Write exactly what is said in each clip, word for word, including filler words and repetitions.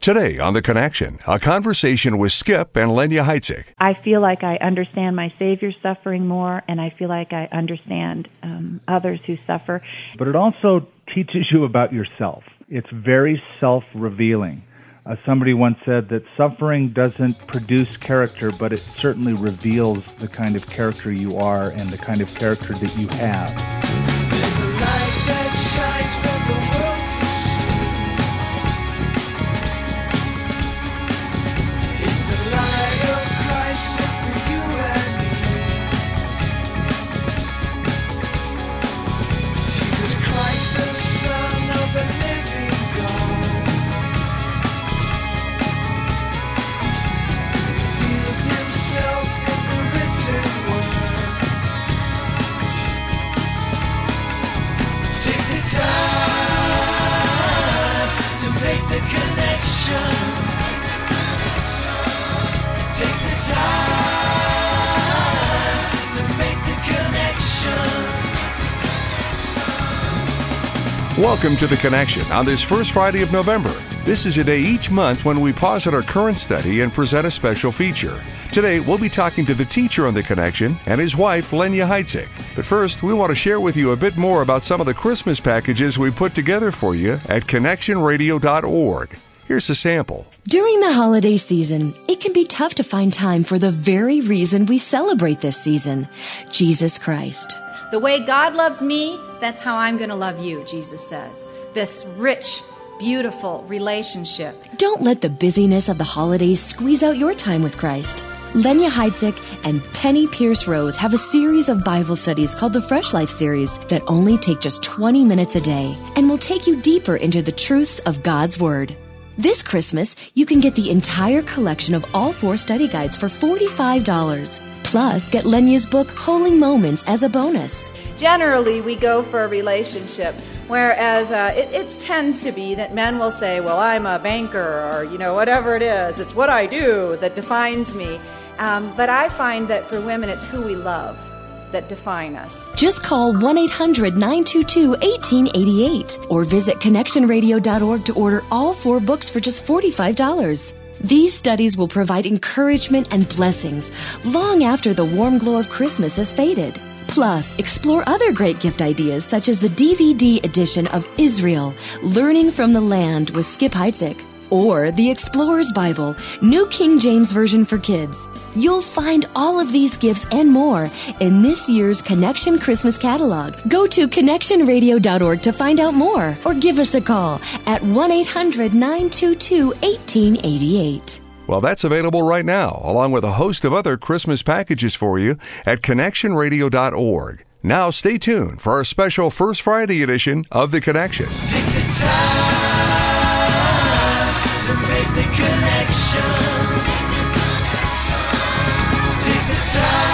Today on The Connection, a conversation with Skip and Lenya Heitzig. I feel like I understand my Savior's suffering more, and I feel like I understand um, others who suffer. But it also teaches you about yourself. It's very self-revealing. Uh, somebody once said that suffering doesn't produce character, but it certainly reveals the kind of character you are and the kind of character that you have. There's a light that shines for the world to see. It's the light of Christ set for you and me. Jesus Christ, the Son of the living God, reveals himself in the written word. Take the time to make the connection. Take the time to make the connection. Welcome to The Connection on this first Friday of November. This is a day each month when we pause at our current study and present a special feature. Today, we'll be talking to the teacher on The Connection and his wife, Lenya Heitzig. But first, we want to share with you a bit more about some of the Christmas packages we put together for you at connection radio dot org. Here's a sample. During the holiday season, it can be tough to find time for the very reason we celebrate this season, Jesus Christ. The way God loves me, that's how I'm going to love you, Jesus says. This rich, beautiful relationship. Don't let the busyness of the holidays squeeze out your time with Christ. Lenya Heitzig and Penny Pierce Rose have a series of Bible studies called the Fresh Life Series that only take just twenty minutes a day and will take you deeper into the truths of God's Word. This Christmas, you can get the entire collection of all four study guides for forty-five dollars. Plus, get Lenya's book, Holy Moments, as a bonus. Generally, we go for a relationship, whereas uh, it, it tends to be that men will say, well, I'm a banker, or, you know, whatever it is. It's what I do that defines me. Um, but I find that for women, it's who we love that define us. Just call one eight hundred nine two two one eight eight eight or visit connection radio dot org to order all four books for just forty-five dollars. These studies will provide encouragement and blessings long after the warm glow of Christmas has faded. Plus, explore other great gift ideas such as the D V D edition of Israel, Learning from the Land with Skip Heitzig, or the Explorer's Bible, New King James Version for Kids. You'll find all of these gifts and more in this year's Connection Christmas catalog. Go to connection radio dot org to find out more, or give us a call at one eight hundred nine two two one eight eight eight. Well, that's available right now, along with a host of other Christmas packages for you at connection radio dot org. Now stay tuned for our special First Friday edition of The Connection. Take the time to make the connection. Take the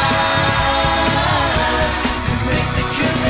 time to make the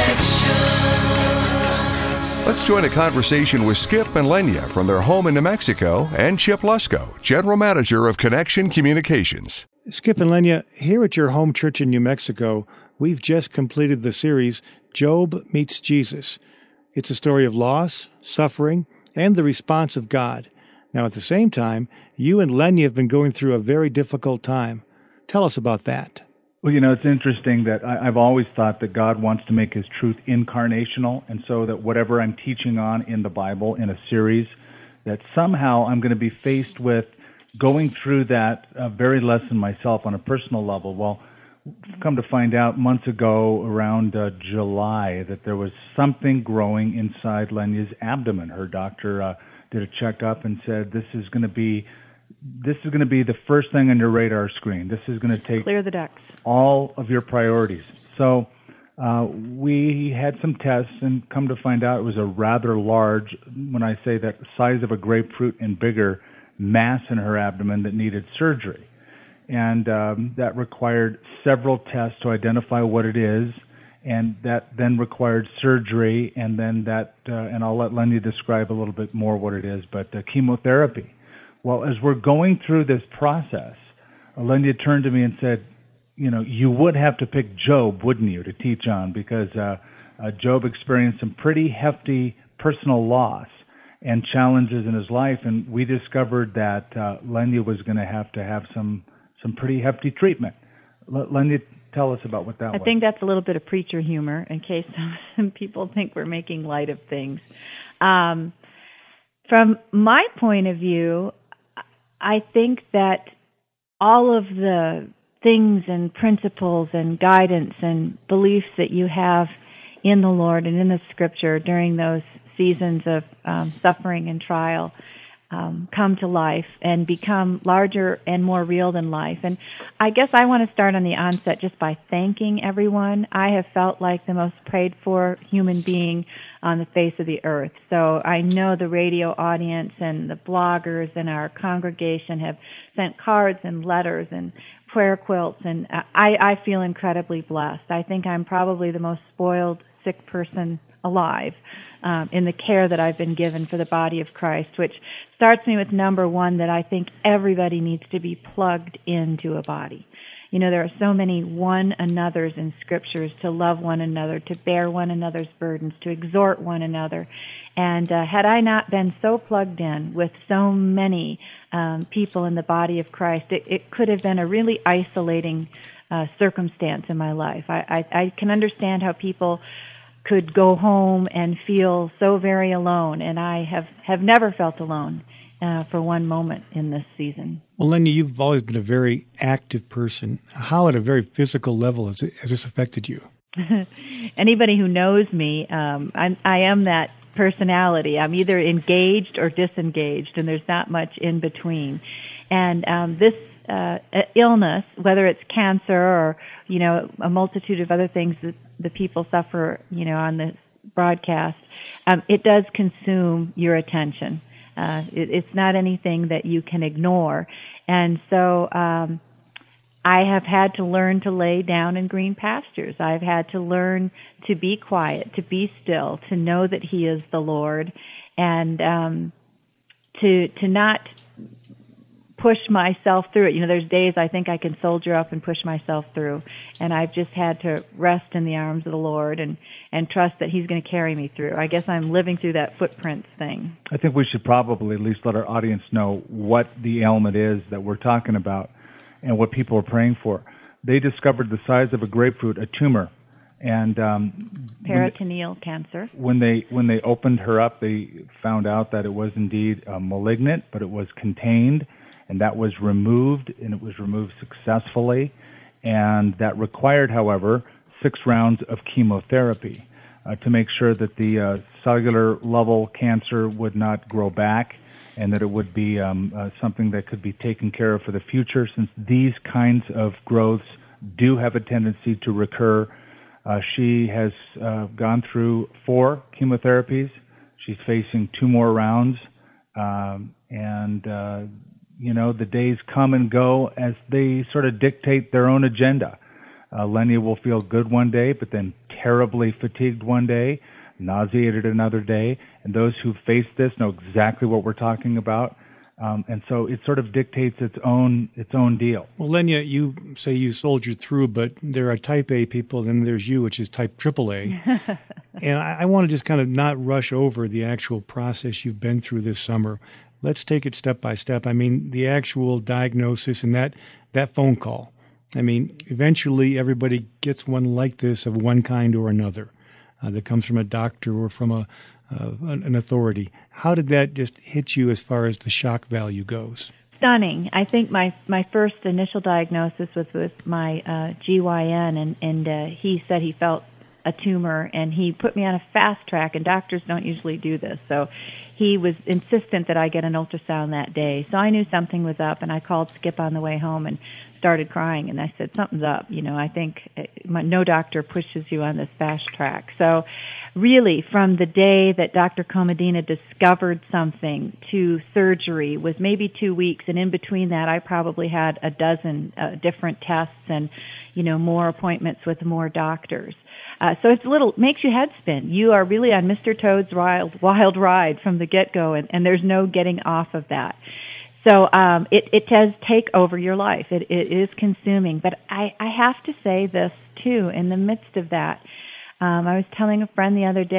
connection. Let's join a conversation with Skip and Lenya from their home in New Mexico and Chip Lusko, General Manager of Connection Communications. Skip and Lenya, here at your home church in New Mexico, we've just completed the series Job Meets Jesus. It's a story of loss, suffering, and the response of God. Now, at the same time, you and Lenya have been going through a very difficult time. Tell us about that. Well, you know, it's interesting that I, I've always thought that God wants to make his truth incarnational, and so that whatever I'm teaching on in the Bible in a series, that somehow I'm going to be faced with going through that uh, very lesson myself on a personal level. Well, come to find out months ago around uh, July that there was something growing inside Lenya's abdomen. Her doctor uh, did a checkup and said, this is going to be This is going to be the first thing on your radar screen. This is going to take Clear the decks. all of your priorities. So uh, we had some tests and come to find out it was a rather large, when I say that, size of a grapefruit and bigger mass in her abdomen that needed surgery. And um, that required several tests to identify what it is, and that then required surgery, and then that, uh, and I'll let Lenya describe a little bit more what it is, but uh, chemotherapy. Well, as we're going through this process, Lenya turned to me and said, you know, you would have to pick Job, wouldn't you, to teach on, because uh, uh, Job experienced some pretty hefty personal loss. and challenges in his life. And we discovered that uh, Lenya was going to have to have some some pretty hefty treatment. L- Lenya, tell us about what that I was. I think that's a little bit of preacher humor in case some people think we're making light of things. Um, from my point of view, I think that all of the things and principles and guidance and beliefs that you have in the Lord and in the Scripture during those seasons of um, suffering and trial um, come to life and become larger and more real than life. And I guess I want to start on the onset just by thanking everyone. I have felt like the most prayed for human being on the face of the earth. So I know the radio audience and the bloggers and our congregation have sent cards and letters and prayer quilts, and I, I feel incredibly blessed. I think I'm probably the most spoiled sick person alive um, in the care that I've been given for the body of Christ, which starts me with number one, that I think everybody needs to be plugged into a body. You know, there are so many one another's in scriptures, to love one another, to bear one another's burdens, to exhort one another. And uh, had I not been so plugged in with so many um, people in the body of Christ, it, it could have been a really isolating uh, circumstance in my life. I, I, I can understand how people could go home and feel so very alone, and I have, have never felt alone uh, for one moment in this season. Well, Lenya, you've always been a very active person. How, at a very physical level, has, it, has this affected you? Anybody who knows me, um, I'm, I am that personality. I'm either engaged or disengaged, and there's not much in between. And um, this uh, illness, whether it's cancer or, you know, a multitude of other things that the people suffer, you know, on the broadcast, um, it does consume your attention. Uh, it, it's not anything that you can ignore. And so um, I have had to learn to lay down in green pastures. I've had to learn to be quiet, to be still, to know that He is the Lord, and um, to to not push myself through it. You know, there's days I think I can soldier up and push myself through, and I've just had to rest in the arms of the Lord and, and trust that He's going to carry me through. I guess I'm living through that footprints thing. I think we should probably at least let our audience know what the ailment is that we're talking about and what people are praying for. They discovered the size of a grapefruit, a tumor, and um, peritoneal when, cancer. When they when they opened her up, they found out that it was indeed uh, malignant, but it was contained, and that was removed, and it was removed successfully, and that required, however, six rounds of chemotherapy uh, to make sure that the uh, cellular level cancer would not grow back, and that it would be um, uh, something that could be taken care of for the future, since these kinds of growths do have a tendency to recur. Uh, she has uh, gone through four chemotherapies. She's facing two more rounds, um, and uh, you know, the days come and go as they sort of dictate their own agenda. Uh, Lenya will feel good one day, but then terribly fatigued one day, nauseated another day, and those who face this know exactly what we're talking about. Um, and so it sort of dictates its own its own deal. Well, Lenya, you say you soldiered through, but there are type A people, and there's you, which is type triple A. And I, I want to just kind of not rush over the actual process you've been through this summer. Let's take it step by step. I mean, the actual diagnosis and that, that phone call. I mean, eventually everybody gets one like this of one kind or another uh, that comes from a doctor or from a uh, an authority. How did that just hit you as far as the shock value goes? Stunning. I think my my first initial diagnosis was with my uh, G Y N, and, and uh, he said he felt a tumor, and he put me on a fast track, and doctors don't usually do this. So he was insistent that I get an ultrasound that day. So I knew something was up, and I called Skip on the way home and started crying, and I said, something's up. You know, I think my, no doctor pushes you on this fast track. So really, from the day that Doctor Comedina discovered something to surgery was maybe two weeks, and in between that, I probably had a dozen uh, different tests and, you know, more appointments with more doctors. Uh, so it's a little, makes your head spin. You are really on Mister Toad's wild, wild ride from the get-go, and, and there's no getting off of that. So um, it, it does take over your life. It, it is consuming. But I, I have to say this, too, in the midst of that. Um, I was telling a friend the other day,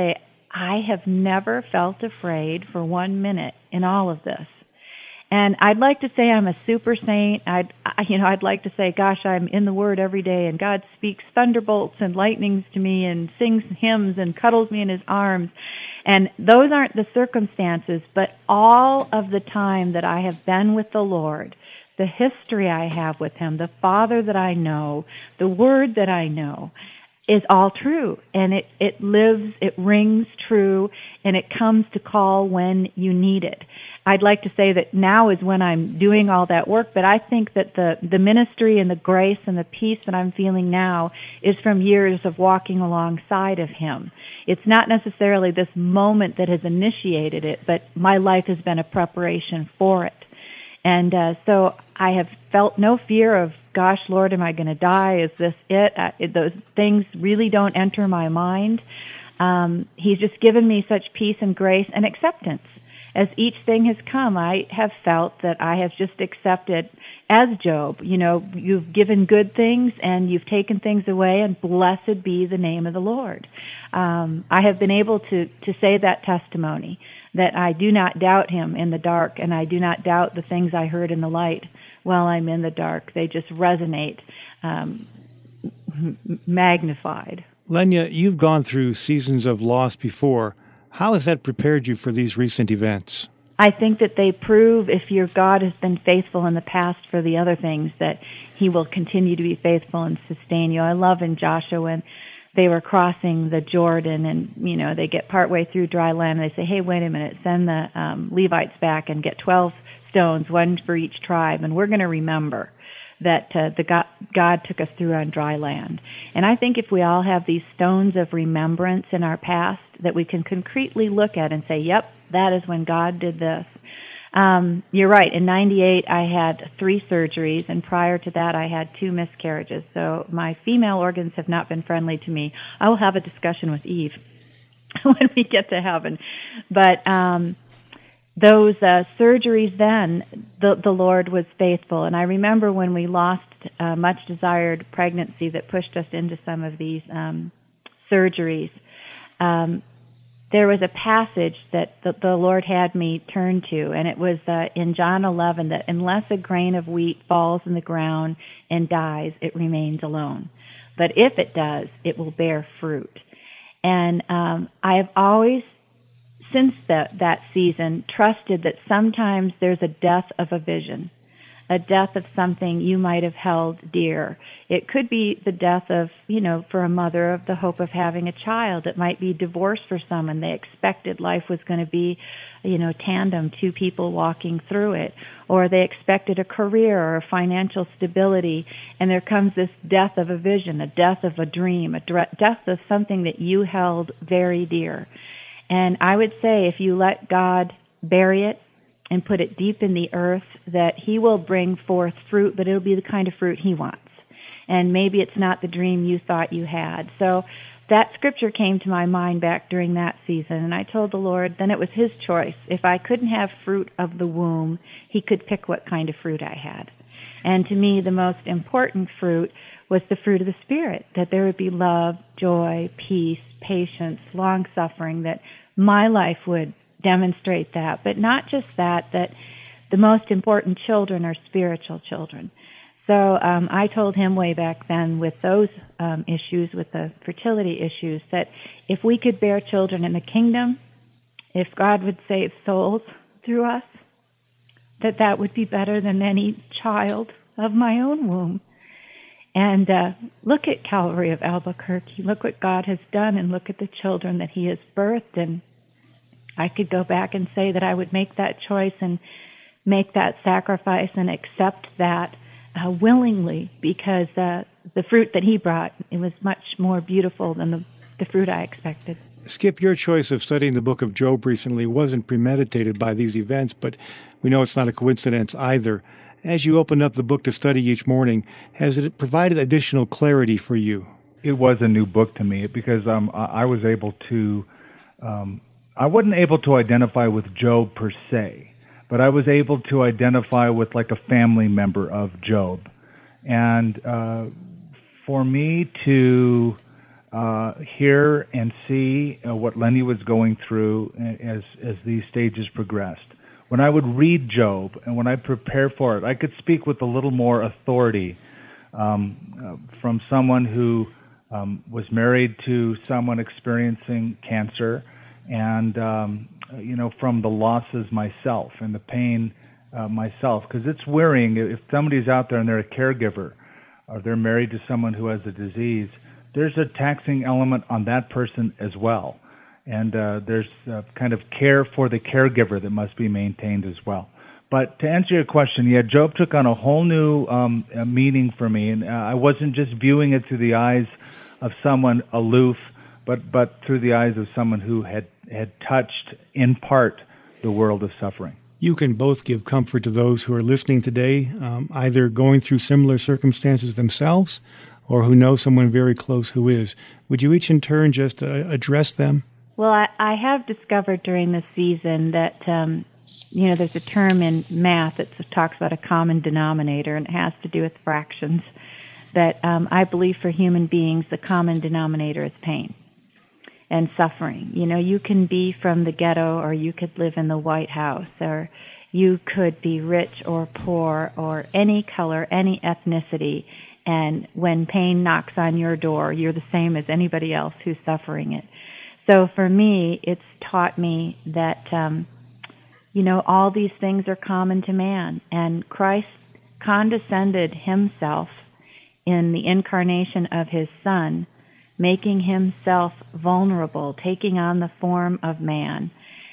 I have never felt afraid for one minute in all of this. And I'd like to say I'm a super saint. I'd, I, you know, I'd like to say, gosh, I'm in the Word every day, and God speaks thunderbolts and lightnings to me, and sings hymns and cuddles me in His arms. And those aren't the circumstances, but all of the time that I have been with the Lord, the history I have with Him, the Father that I know, the Word that I know, is all true. And it, it lives, it rings true, and it comes to call when you need it. I'd like to say that now is when I'm doing all that work, but I think that the, the ministry and the grace and the peace that I'm feeling now is from years of walking alongside of Him. It's not necessarily this moment that has initiated it, but my life has been a preparation for it. And uh, so I have felt no fear of, gosh, Lord, am I going to die? Is this it? I, those things really don't enter my mind. Um, he's just given me such peace and grace and acceptance. As each thing has come, I have felt that I have just accepted, as Job, you know, you've given good things and you've taken things away, and blessed be the name of the Lord. Um, I have been able to, to say that testimony, that I do not doubt Him in the dark, and I do not doubt the things I heard in the light while I'm in the dark. They just resonate, um, magnified. Lenya, you've gone through seasons of loss before. How has that prepared you for these recent events? I think that they prove, if your God has been faithful in the past for the other things, that He will continue to be faithful and sustain you. I love in Joshua when they were crossing the Jordan, and, you know, they get partway through dry land, and they say, hey, wait a minute, send the um, Levites back and get twelve stones, one for each tribe, and we're going to remember that uh, the God, God took us through on dry land. And I think if we all have these stones of remembrance in our past that we can concretely look at and say, yep, that is when God did this. Um, you're right. In ninety-eight, I had three surgeries, and prior to that, I had two miscarriages. So my female organs have not been friendly to me. I will have a discussion with Eve when we get to heaven. But um, those uh, surgeries then, the, the Lord was faithful. And I remember when we lost a much-desired pregnancy that pushed us into some of these um, surgeries, um, there was a passage that the, the Lord had me turn to, and it was uh, in John eleven, that unless a grain of wheat falls in the ground and dies, it remains alone. But if it does, it will bear fruit. And um, I have always, since the, that season, trusted that sometimes there's a death of a vision, a death of something you might have held dear. It could be the death of, you know, for a mother, of the hope of having a child. It might be divorce for someone. They expected life was going to be, you know, tandem, two people walking through it. Or they expected a career or a financial stability, and there comes this death of a vision, a death of a dream, a death of something that you held very dear. And I would say if you let God bury it and put it deep in the earth, that He will bring forth fruit, but it'll be the kind of fruit He wants. And maybe it's not the dream you thought you had. So that scripture came to my mind back during that season, and I told the Lord, then it was His choice. If I couldn't have fruit of the womb, He could pick what kind of fruit I had. And to me, the most important fruit was the fruit of the Spirit, that there would be love, joy, peace, patience, long-suffering, that my life would demonstrate that. But not just that, that the most important children are spiritual children. So um, I told him way back then with those um, issues, with the fertility issues, that if we could bear children in the kingdom, if God would save souls through us, that that would be better than any child of my own womb. And uh, look at Calvary of Albuquerque. Look what God has done, and look at the children that He has birthed. And I could go back and say that I would make that choice and make that sacrifice and accept that uh, willingly, because uh, the fruit that He brought, it was much more beautiful than the, the fruit I expected. Skip, your choice of studying the book of Job recently wasn't premeditated by these events, but we know it's not a coincidence either. As you opened up the book to study each morning, has it provided additional clarity for you? It was a new book to me because um, I was able to, um, I wasn't able to identify with Job per se, but I was able to identify with like a family member of Job. And uh, for me to uh, hear and see uh, what Lenny was going through as as these stages progressed. When I would read Job and when I prepare for it, I could speak with a little more authority um, uh, from someone who um, was married to someone experiencing cancer, and um, you know, from the losses myself and the pain uh, myself, because it's wearying. If somebody's out there and they're a caregiver, or they're married to someone who has a disease, there's a taxing element on that person as well. And uh, there's uh, kind of care for the caregiver that must be maintained as well. But to answer your question, yeah, Job took on a whole new um, uh, meaning for me. And uh, I wasn't just viewing it through the eyes of someone aloof, but, but through the eyes of someone who had, had touched, in part, the world of suffering. You can both give comfort to those who are listening today, um, either going through similar circumstances themselves or who know someone very close who is. Would you each in turn just uh, address them? Well, I, I have discovered during this season that, um, you know, there's a term in math that talks about a common denominator, and it has to do with fractions, that um, I believe for human beings the common denominator is pain and suffering. You know, you can be from the ghetto, or you could live in the White House, or you could be rich or poor, or any color, any ethnicity, and when pain knocks on your door, you're the same as anybody else who's suffering it. So for me, it's taught me that, um, you know, all these things are common to man, and Christ condescended himself in the incarnation of his Son, making himself vulnerable, taking on the form of man,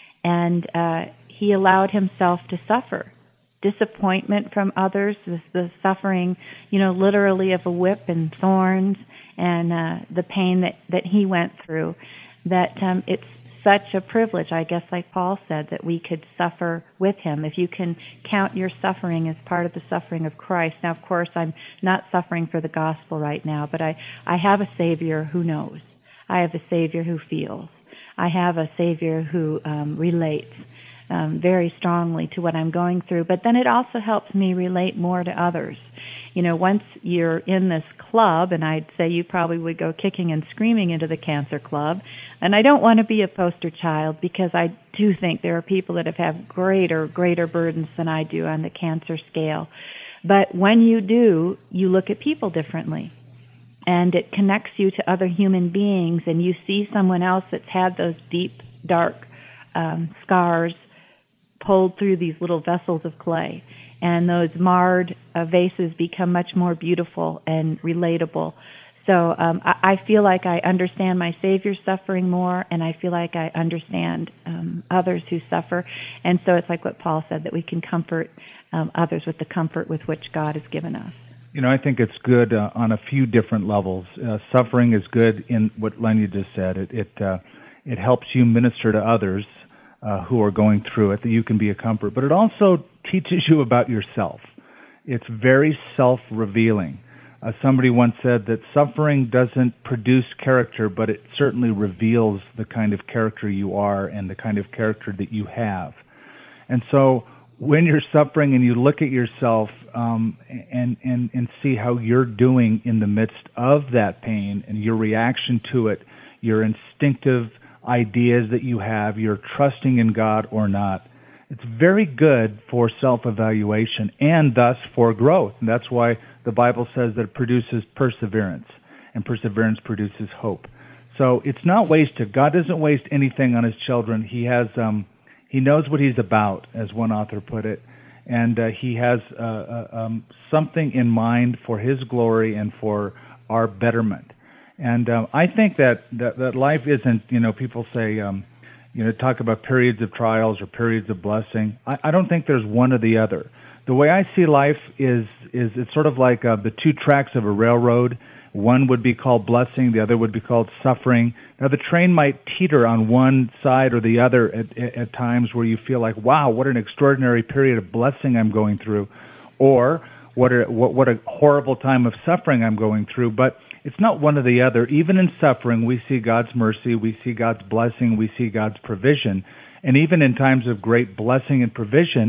and uh, he allowed himself to suffer. Disappointment from others, the, the suffering, you know, literally of a whip and thorns, and uh, the pain that, that he went through, that um, it's such a privilege, I guess, like Paul said, that we could suffer with him. If you can count your suffering as part of the suffering of Christ. Now, of course, I'm not suffering for the gospel right now, but I, I have a Savior who knows. I have a Savior who feels. I have a Savior who um, relates um, very strongly to what I'm going through. But then it also helps me relate more to others. You know, once you're in this club, and I'd say you probably would go kicking and screaming into the cancer club, and I don't want to be a poster child, because I do think there are people that have had greater, greater burdens than I do on the cancer scale. But when you do, you look at people differently, and it connects you to other human beings, and you see someone else that's had those deep, dark um, scars pulled through these little vessels of clay. And those marred uh, vases become much more beautiful and relatable. So um, I, I feel like I understand my Savior's suffering more, and I feel like I understand um, others who suffer. And so it's like what Paul said, that we can comfort um, others with the comfort with which God has given us. You know, I think it's good uh, on a few different levels. Uh, suffering is good in what Lenny just said. It it, uh, it helps you minister to others uh, who are going through it, that you can be a comfort. But it also teaches you about yourself. It's very self-revealing. Uh, somebody once said that suffering doesn't produce character, but it certainly reveals the kind of character you are and the kind of character that you have. And so when you're suffering and you look at yourself um, and, and, and see how you're doing in the midst of that pain and your reaction to it, your instinctive ideas that you have, your trusting in God or not, it's very good for self-evaluation and thus for growth. And that's why the Bible says that it produces perseverance, and perseverance produces hope. So it's not wasted. God doesn't waste anything on his children. He has, um, he knows what he's about, as one author put it, and uh, he has uh, uh, um, something in mind for his glory and for our betterment. And um, I think that, that that life isn't, you know, people say, um, you know, talk about periods of trials or periods of blessing. I, I don't think there's one or the other. The way I see life is is it's sort of like uh, the two tracks of a railroad. One would be called blessing, the other would be called suffering. Now, the train might teeter on one side or the other at, at, at times where you feel like, wow, what an extraordinary period of blessing I'm going through, or what a, what, what a horrible time of suffering I'm going through. But it's not one or the other. Even in suffering, we see God's mercy, we see God's blessing, we see God's provision. And even in times of great blessing and provision,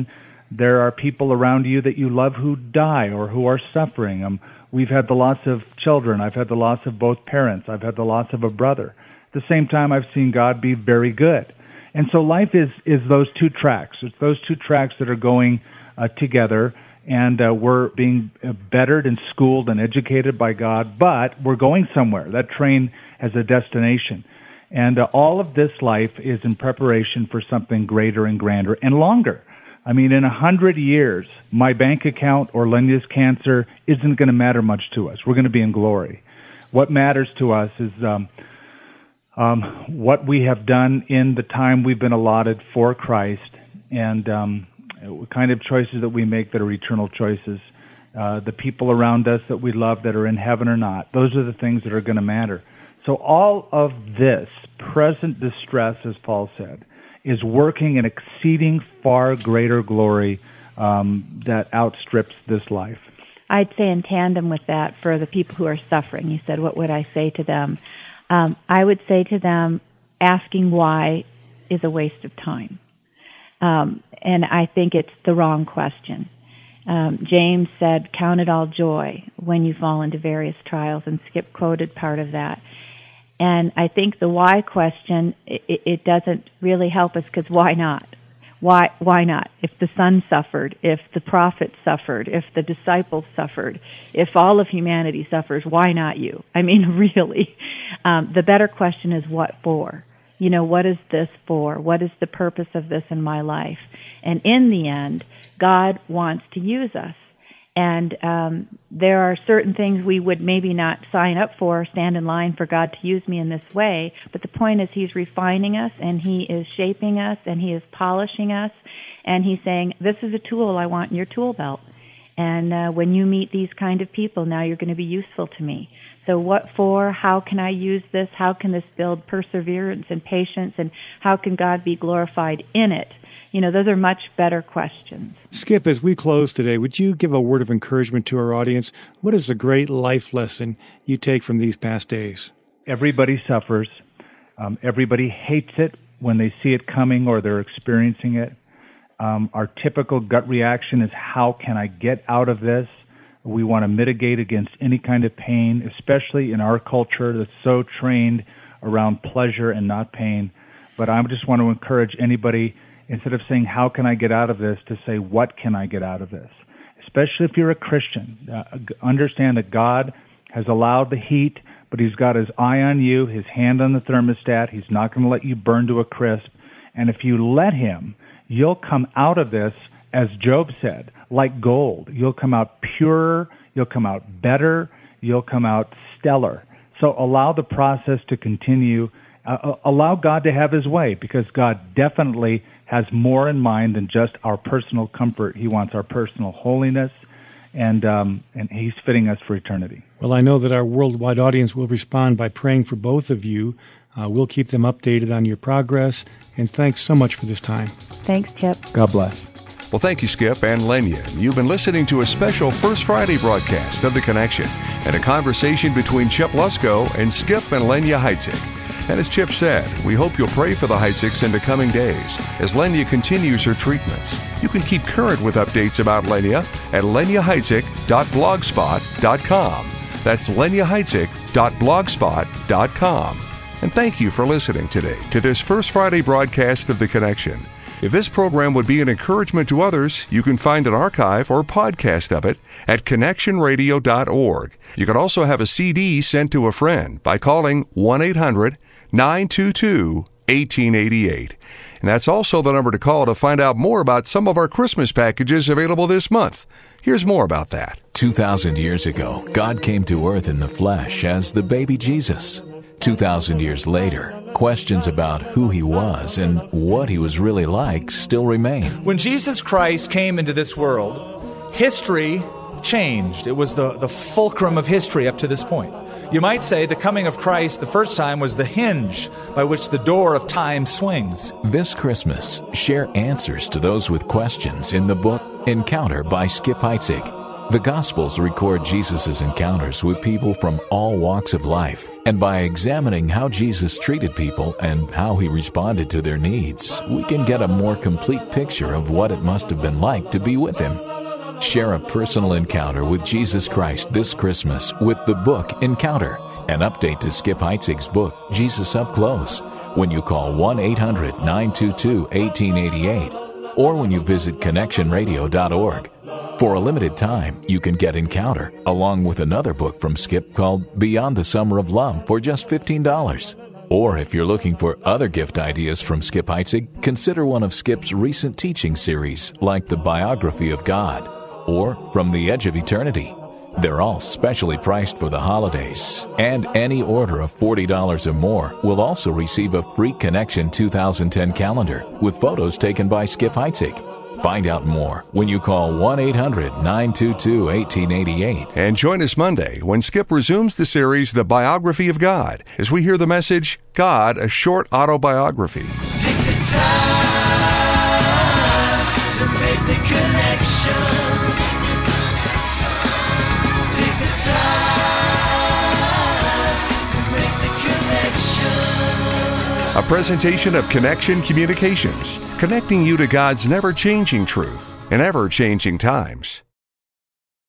There are people around you that you love who die or who are suffering. Um, we've had the loss of children. I've had the loss of both parents. I've had the loss of a brother. At the same time, I've seen God be very good. And so life is, is those two tracks. It's those two tracks that are going uh, together, and uh, we're being bettered and schooled and educated by God, but we're going somewhere. That train has a destination. And uh, all of this life is in preparation for something greater and grander and longer. I mean, in a hundred years, my bank account or Lenya's cancer isn't going to matter much to us. We're going to be in glory. What matters to us is um, um, what we have done in the time we've been allotted for Christ, and um, what kind of choices that we make that are eternal choices. Uh, the people around us that we love that are in heaven or not. Those are the things that are going to matter. So all of this present distress, as Paul said, is working in exceeding far greater glory um, that outstrips this life. I'd say in tandem with that, for the people who are suffering, you said, what would I say to them? Um, I would say to them, asking why is a waste of time. Um, and I think it's the wrong question. Um, James said, count it all joy when you fall into various trials, and Skip quoted part of that. And I think the why question, it, it doesn't really help us, because why not? Why why not? If the son suffered, if the prophets suffered, if the disciples suffered, if all of humanity suffers, why not you? I mean, really. Um, the better question is what for? You know, what is this for? What is the purpose of this in my life? And in the end, God wants to use us. And um, there are certain things we would maybe not sign up for, stand in line for God to use me in this way. But the point is, He's refining us, and He is shaping us, and He is polishing us. And He's saying, this is a tool I want in your tool belt. And uh, when you meet these kind of people, now you're going to be useful to me. So what for? How can I use this? How can this build perseverance and patience? And how can God be glorified in it? You know, those are much better questions. Skip, as we close today, would you give a word of encouragement to our audience? What is a great life lesson you take from these past days? Everybody suffers. Um, everybody hates it when they see it coming or they're experiencing it. Um, our typical gut reaction is, how can I get out of this? We want to mitigate against any kind of pain, especially in our culture that's so trained around pleasure and not pain. But I just want to encourage anybody, instead of saying, how can I get out of this, to say, what can I get out of this? Especially if you're a Christian. Uh, understand that God has allowed the heat, but He's got His eye on you, His hand on the thermostat. He's not going to let you burn to a crisp. And if you let Him, you'll come out of this, as Job said, like gold. You'll come out purer, you'll come out better, you'll come out stellar. So allow the process to continue. Uh, allow God to have His way, because God definitely has more in mind than just our personal comfort. He wants our personal holiness, and um, and He's fitting us for eternity. Well, I know that our worldwide audience will respond by praying for both of you. Uh, we'll keep them updated on your progress, and thanks so much for this time. Thanks, Chip. God bless. Well, thank you, Skip and Lenya. You've been listening to a special First Friday broadcast of The Connection, and a conversation between Chip Lusko and Skip and Lenya Heitzig. And as Chip said, we hope you'll pray for the Heitzigs in the coming days as Lenya continues her treatments. You can keep current with updates about Lenya at lenya heitzig dot blogspot dot com. That's lenya heitzig dot blogspot dot com. And thank you for listening today to this First Friday broadcast of The Connection. If this program would be an encouragement to others, you can find an archive or podcast of it at connection radio dot org. You can also have a C D sent to a friend by calling one eight hundred nine two two one eight eight eight. And that's also the number to call to find out more about some of our Christmas packages available this month. Here's more about that. two thousand years ago, God came to earth in the flesh as the baby Jesus. two thousand years later, questions about who He was and what He was really like still remain. When Jesus Christ came into this world, history changed. It was the, the fulcrum of history up to this point. You might say the coming of Christ the first time was the hinge by which the door of time swings. This Christmas, share answers to those with questions in the book Encounter by Skip Heitzig. The Gospels record Jesus' encounters with people from all walks of life, and by examining how Jesus treated people and how he responded to their needs, we can get a more complete picture of what it must have been like to be with him. Share a personal encounter with Jesus Christ this Christmas with the book Encounter, an update to Skip Heitzig's book, Jesus Up Close, when you call one eight hundred nine two two one eight eight eight or when you visit connection radio dot org. For a limited time, you can get Encounter along with another book from Skip called Beyond the Summer of Love for just fifteen dollars. Or if you're looking for other gift ideas from Skip Heitzig, consider one of Skip's recent teaching series like The Biography of God or From the Edge of Eternity. They're all specially priced for the holidays, and any order of forty dollars or more will also receive a free Connection two thousand ten calendar with photos taken by Skip Heitzig. Find out more when you call one eight hundred nine two two one eight eight eight. And join us Monday when Skip resumes the series The Biography of God as we hear the message, God, a Short Autobiography. Take the time to make the connection. Take the time to make the connection. A presentation of Connection Communications, connecting you to God's never-changing truth in ever-changing times.